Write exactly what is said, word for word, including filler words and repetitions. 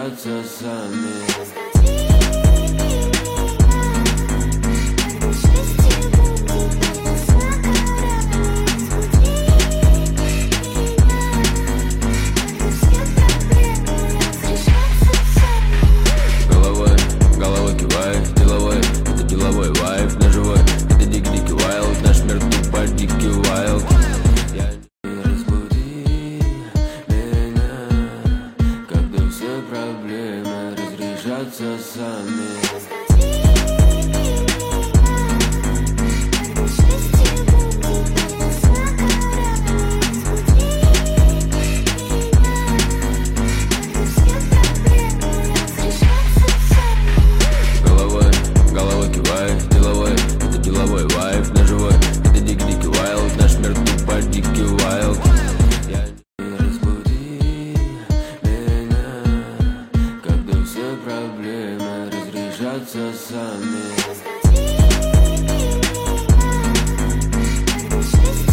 разрешатся сами. Проблемы разрешатся сами. Головой, головой кивай, деловой, это деловой вайб, на живой, это дик-дик вайлд, наш мир тупо дикий вайлд. Проблемы разрешатся сами.